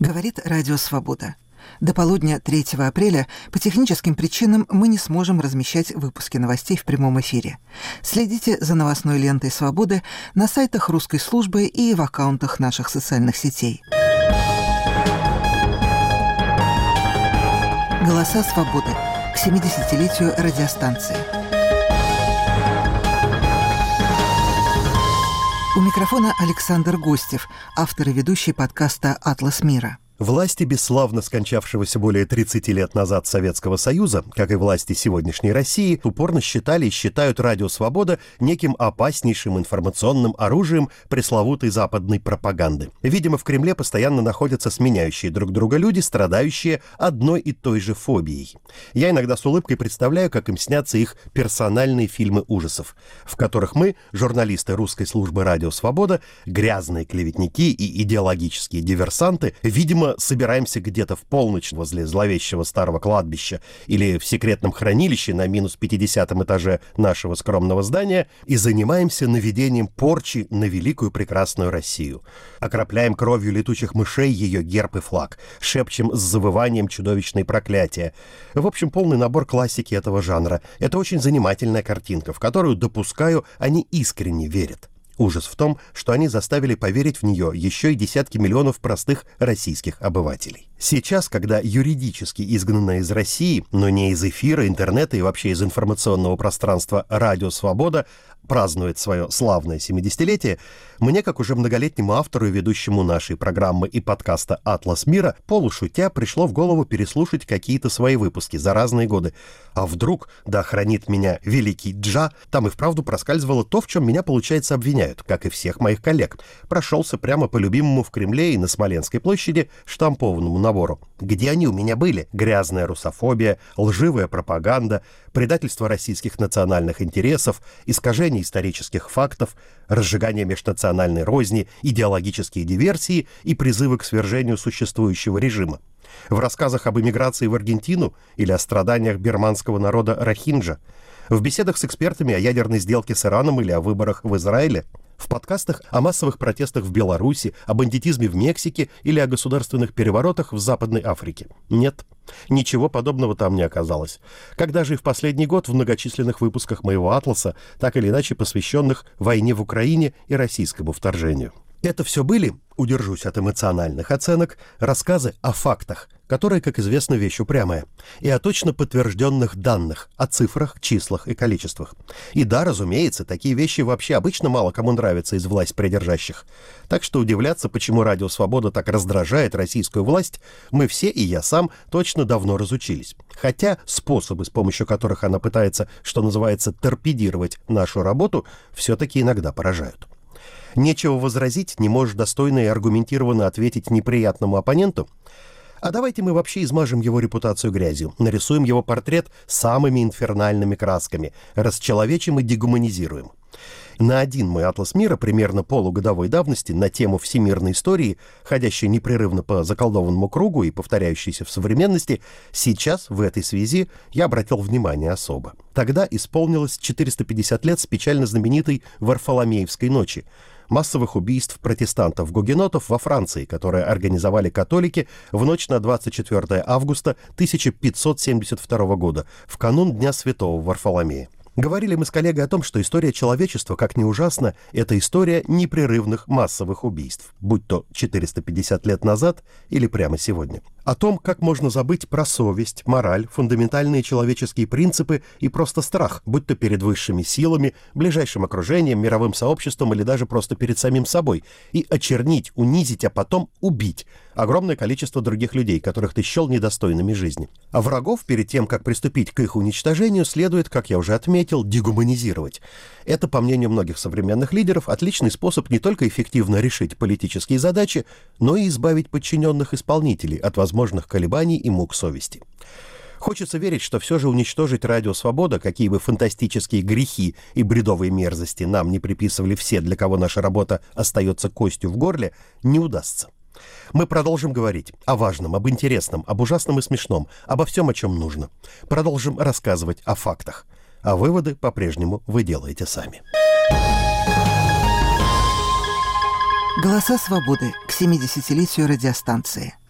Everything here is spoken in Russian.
Говорит Радио Свобода. До полудня 3 апреля по техническим причинам мы не сможем размещать выпуски новостей в прямом эфире. Следите за новостной лентой «Свободы» на сайтах русской службы и в аккаунтах наших социальных сетей. «Голоса свободы» к 70-летию радиостанции. У микрофона Александр Гостев, автор и ведущий подкаста «Атлас мира». Власти бесславно скончавшегося более 30 лет назад Советского Союза, как и власти сегодняшней России, упорно считали и считают Радио Свобода неким опаснейшим информационным оружием пресловутой западной пропаганды. Видимо, в Кремле постоянно находятся сменяющие друг друга люди, страдающие одной и той же фобией. Я иногда с улыбкой представляю, как им снятся их персональные фильмы ужасов, в которых мы, журналисты русской службы Радио Свобода, грязные клеветники и идеологические диверсанты, видимо, собираемся где-то в полночь возле зловещего старого кладбища или в секретном хранилище на минус 50-м этаже нашего скромного здания и занимаемся наведением порчи на великую прекрасную Россию. Окропляем кровью летучих мышей ее герб и флаг, шепчем с завыванием чудовищные проклятия. В общем, полный набор классики этого жанра. Это очень занимательная картинка, в которую, допускаю, они искренне верят. Ужас в том, что они заставили поверить в нее еще и десятки миллионов простых российских обывателей. Сейчас, когда юридически изгнанная из России, но не из эфира, интернета и вообще из информационного пространства Радио Свобода празднует свое славное 70-летие, мне, как уже многолетнему автору и ведущему нашей программы и подкаста «Атлас мира», полушутя пришло в голову переслушать какие-то свои выпуски за разные годы. А вдруг, да хранит меня великий Джа, там и вправду проскальзывало то, в чем меня, получается, обвиняют, как и всех моих коллег. Прошелся прямо по любимому в Кремле и на Смоленской площади штампованному набору. Где они у меня были? Грязная русофобия, лживая пропаганда, предательство российских национальных интересов, искажение исторических фактов, разжигание межнациональной розни, идеологические диверсии и призывы к свержению существующего режима. В рассказах об эмиграции в Аргентину или о страданиях бирманского народа рохинджа, в беседах с экспертами о ядерной сделке с Ираном или о выборах в Израиле, в подкастах о массовых протестах в Беларуси, о бандитизме в Мексике или о государственных переворотах в Западной Африке. Нет, ничего подобного там не оказалось. Когда же и в последний год в многочисленных выпусках моего «Атласа», так или иначе посвященных войне в Украине и российскому вторжению. Это все были, удержусь от эмоциональных оценок, рассказы о фактах, которые, как известно, вещь упрямая, и о точно подтвержденных данных, о цифрах, числах и количествах. И да, разумеется, такие вещи вообще обычно мало кому нравятся из власть придержащих. Так что удивляться, почему Радио Свобода так раздражает российскую власть, мы все, и я сам, точно давно разучились. Хотя способы, с помощью которых она пытается, что называется, торпедировать нашу работу, все-таки иногда поражают. Нечего возразить, не можешь достойно и аргументированно ответить неприятному оппоненту? А давайте мы вообще измажем его репутацию грязью, нарисуем его портрет самыми инфернальными красками, расчеловечим и дегуманизируем. На один мой «Атлас мира» примерно полугодовой давности на тему всемирной истории, ходящей непрерывно по заколдованному кругу и повторяющейся в современности, сейчас, в этой связи, я обратил внимание особо. Тогда исполнилось 450 лет с печально знаменитой Варфоломеевской ночи, массовых убийств протестантов-гугенотов во Франции, которые организовали католики в ночь на 24 августа 1572 года, в канун Дня Святого Варфоломея. Говорили мы с коллегой о том, что история человечества, как ни ужасно, это история непрерывных массовых убийств, будь то 450 лет назад или прямо сегодня. О том, как можно забыть про совесть, мораль, фундаментальные человеческие принципы и просто страх, будь то перед высшими силами, ближайшим окружением, мировым сообществом или даже просто перед самим собой, и очернить, унизить, а потом убить огромное количество других людей, которых ты счел недостойными жизни. А врагов перед тем, как приступить к их уничтожению, следует, как я уже отметил, дегуманизировать. Это, по мнению многих современных лидеров, отличный способ не только эффективно решить политические задачи, но и избавить подчиненных исполнителей от возможных колебаний и мук совести. Хочется верить, что все же уничтожить Радио Свобода, какие бы фантастические грехи и бредовые мерзости нам не приписывали все, для кого наша работа остается костью в горле, не удастся. Мы продолжим говорить о важном, об интересном, об ужасном и смешном, обо всем, о чем нужно. Продолжим рассказывать о фактах. А выводы по-прежнему вы делаете сами. «Голоса свободы» к 70-летию радиостанции.